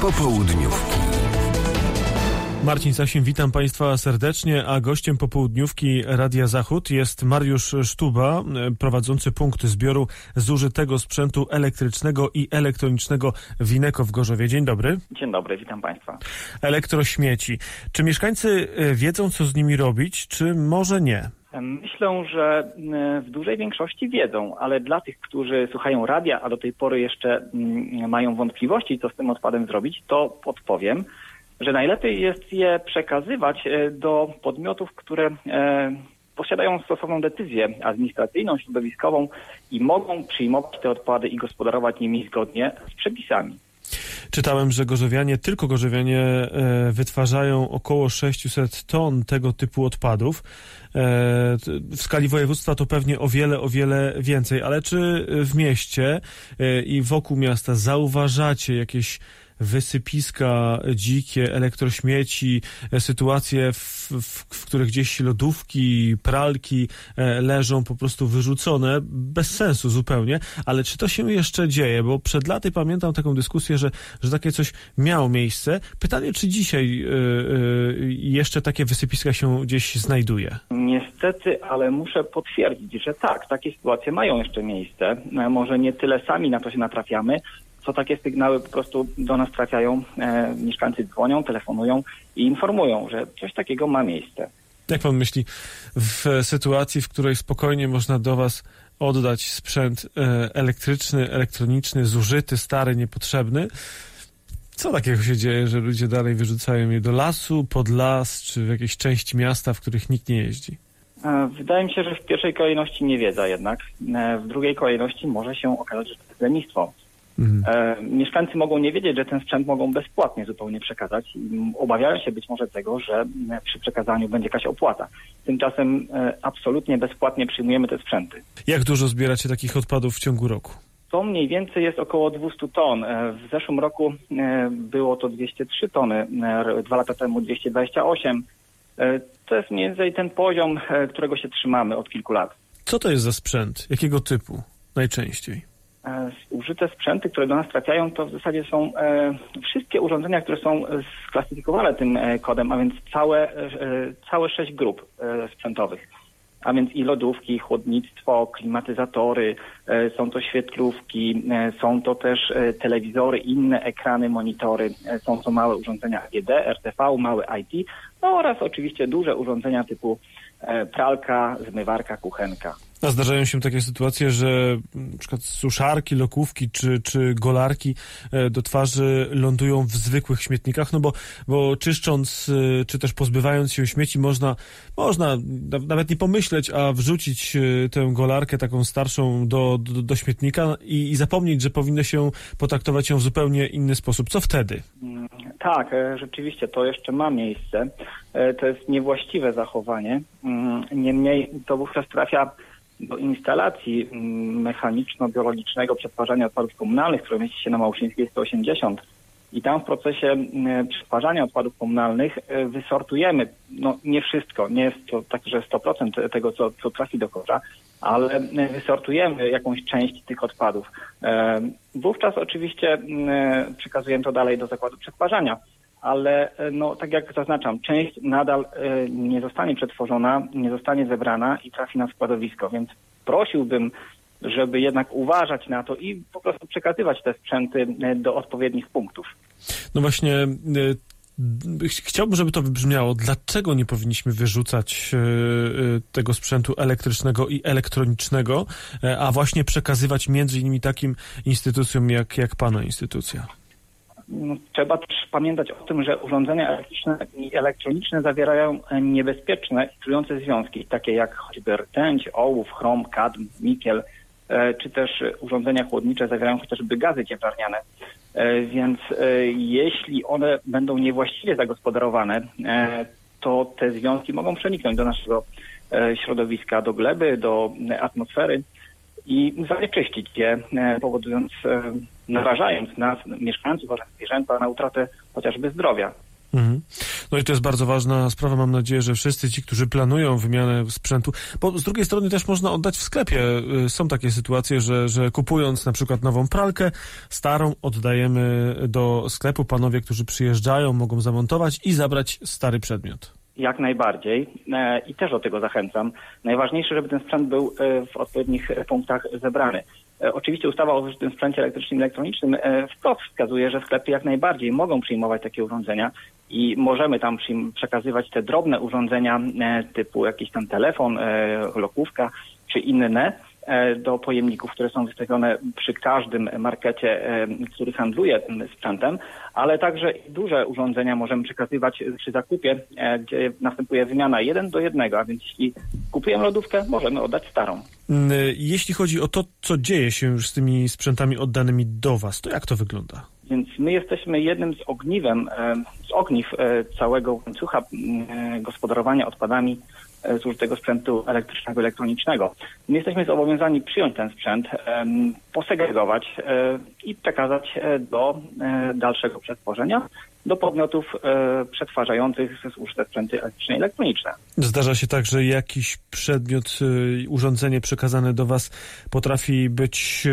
Popołudniówki. Marcin Sasin, witam Państwa serdecznie, a gościem popołudniówki Radia Zachód jest Mariusz Sztuba, prowadzący punkt zbioru zużytego sprzętu elektrycznego i elektronicznego w Ineco w Gorzowie. Dzień dobry. Dzień dobry, witam Państwa. Elektrośmieci. Czy mieszkańcy wiedzą, co z nimi robić, czy może nie? Myślę, że w dużej większości wiedzą, ale dla tych, którzy słuchają radia, a do tej pory jeszcze mają wątpliwości, co z tym odpadem zrobić, to podpowiem, że najlepiej jest je przekazywać do podmiotów, które posiadają stosowną decyzję administracyjną, środowiskową i mogą przyjmować te odpady i gospodarować nimi zgodnie z przepisami. Czytałem, że tylko gorzowianie wytwarzają około 600 ton tego typu odpadów. W skali województwa to pewnie o wiele więcej. Ale czy w mieście i wokół miasta zauważacie jakieś wysypiska dzikie, elektrośmieci, sytuacje, w których gdzieś lodówki, pralki leżą po prostu wyrzucone, bez sensu zupełnie, ale czy to się jeszcze dzieje? Bo przed laty pamiętam taką dyskusję, że takie coś miało miejsce. Pytanie, czy dzisiaj jeszcze takie wysypiska się gdzieś znajduje? Niestety, ale muszę potwierdzić, że tak, takie sytuacje mają jeszcze miejsce. Może nie tyle sami na to się natrafiamy, co takie sygnały po prostu do nas trafiają, mieszkańcy dzwonią, telefonują i informują, że coś takiego ma miejsce. Jak pan myśli, w sytuacji, w której spokojnie można do was oddać sprzęt elektryczny, elektroniczny, zużyty, stary, niepotrzebny, co takiego się dzieje, że ludzie dalej wyrzucają je do lasu, pod las, czy w jakiejś części miasta, w których nikt nie jeździ? Wydaje mi się, że w pierwszej kolejności nie wiedza jednak. W drugiej kolejności może się okazać, że to jest lenistwo. Mieszkańcy mogą nie wiedzieć, że ten sprzęt mogą bezpłatnie zupełnie przekazać. Obawiają się być może tego, że przy przekazaniu będzie jakaś opłata. Tymczasem absolutnie bezpłatnie przyjmujemy te sprzęty. Jak dużo zbieracie takich odpadów w ciągu roku? To mniej więcej jest około 200 ton. W zeszłym roku było to 203 tony, 2 lata temu 228. To jest mniej więcej ten poziom, którego się trzymamy od kilku lat. Co to jest za sprzęt? Jakiego typu najczęściej? Użyte sprzęty, które do nas trafiają, to w zasadzie są wszystkie urządzenia, które są sklasyfikowane tym kodem, a więc całe 6 grup sprzętowych. A więc i lodówki, chłodnictwo, klimatyzatory, są to świetlówki, są to też telewizory, inne ekrany, monitory, są to małe urządzenia AGD, RTV, małe IT, no oraz oczywiście duże urządzenia typu pralka, zmywarka, kuchenka. A zdarzają się takie sytuacje, że na przykład suszarki, lokówki czy golarki do twarzy lądują w zwykłych śmietnikach, no bo czyszcząc czy też pozbywając się śmieci można nawet nie pomyśleć, a wrzucić tę golarkę taką starszą do śmietnika i zapomnieć, że powinno się potraktować ją w zupełnie inny sposób. Co wtedy? Tak, rzeczywiście to jeszcze ma miejsce. To jest niewłaściwe zachowanie. Niemniej to wówczas trafia do instalacji mechaniczno-biologicznego przetwarzania odpadów komunalnych, które mieści się na Małoszyńskiej 180. I tam w procesie przetwarzania odpadów komunalnych wysortujemy, no nie wszystko, nie jest to tak, że 100% tego, co trafi do kosza, ale wysortujemy jakąś część tych odpadów. Wówczas oczywiście przekazujemy to dalej do zakładu przetwarzania. Ale no tak jak zaznaczam, część nadal nie zostanie przetworzona, nie zostanie zebrana i trafi na składowisko, więc prosiłbym, żeby jednak uważać na to i po prostu przekazywać te sprzęty do odpowiednich punktów. No właśnie, chciałbym, żeby to wybrzmiało. Dlaczego nie powinniśmy wyrzucać tego sprzętu elektrycznego i elektronicznego, a właśnie przekazywać między innymi takim instytucjom jak Pana instytucja? Trzeba też pamiętać o tym, że urządzenia elektryczne i elektroniczne zawierają niebezpieczne i trujące związki, takie jak choćby rtęć, ołów, chrom, kadm, nikiel, czy też urządzenia chłodnicze zawierają chociażby gazy cieplarniane. Więc jeśli one będą niewłaściwie zagospodarowane, to te związki mogą przeniknąć do naszego środowiska, do gleby, do atmosfery i zanieczyścić je, powodując, narażając nas, mieszkańców oraz zwierzęta na utratę chociażby zdrowia. No i to jest bardzo ważna sprawa. Mam nadzieję, że wszyscy ci, którzy planują wymianę sprzętu, bo z drugiej strony też można oddać w sklepie. Są takie sytuacje, że kupując na przykład nową pralkę, starą oddajemy do sklepu. Panowie, którzy przyjeżdżają, mogą zamontować i zabrać stary przedmiot. Jak najbardziej i też do tego zachęcam. Najważniejsze, żeby ten sprzęt był w odpowiednich punktach zebrany. Oczywiście ustawa o zużytym sprzęcie elektrycznym i elektronicznym wprost wskazuje, że sklepy jak najbardziej mogą przyjmować takie urządzenia i możemy tam przekazywać te drobne urządzenia typu jakiś tam telefon, lokówka czy inne do pojemników, które są wystawione przy każdym markecie, który handluje tym sprzętem, ale także duże urządzenia możemy przekazywać przy zakupie, gdzie następuje wymiana 1:1, a więc jeśli kupujemy lodówkę, możemy oddać starą. Jeśli chodzi o to, co dzieje się już z tymi sprzętami oddanymi do Was, to jak to wygląda? Więc my jesteśmy jednym z ogniw całego łańcucha gospodarowania odpadami zużytego sprzętu elektrycznego, elektronicznego. My jesteśmy zobowiązani przyjąć ten sprzęt, posegregować i przekazać do dalszego przetworzenia do podmiotów przetwarzających zużyte sprzęty elektryczne i elektroniczne. Zdarza się tak, że jakiś przedmiot, urządzenie przekazane do Was potrafi być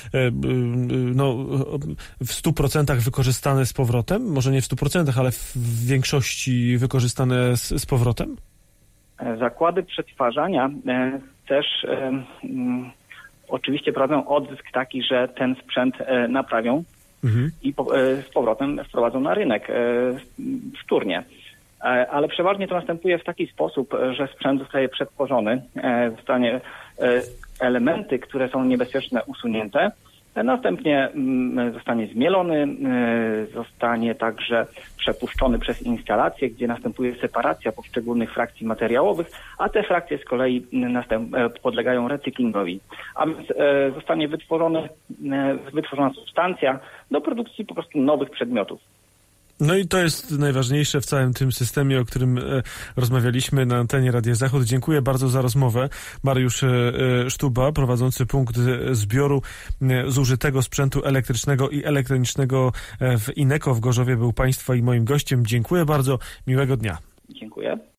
w 100% wykorzystane z powrotem? Może nie w 100%, ale w większości wykorzystane z powrotem? Zakłady przetwarzania też oczywiście prowadzą odzysk taki, że ten sprzęt naprawią i z powrotem wprowadzą na rynek wtórnie. Ale przeważnie to następuje w taki sposób, że sprzęt zostaje przetworzony, zostanie elementy, które są niebezpieczne, usunięte, następnie zostanie zmielony, zostanie także przepuszczony przez instalację, gdzie następuje separacja poszczególnych frakcji materiałowych, a te frakcje z kolei podlegają recyklingowi. A więc zostanie wytworzona substancja do produkcji po prostu nowych przedmiotów. No i to jest najważniejsze w całym tym systemie, o którym rozmawialiśmy na antenie Radia Zachód. Dziękuję bardzo za rozmowę. Mariusz Sztuba, prowadzący punkt zbioru zużytego sprzętu elektrycznego i elektronicznego w Ineko w Gorzowie, był Państwa i moim gościem. Dziękuję bardzo. Miłego dnia. Dziękuję.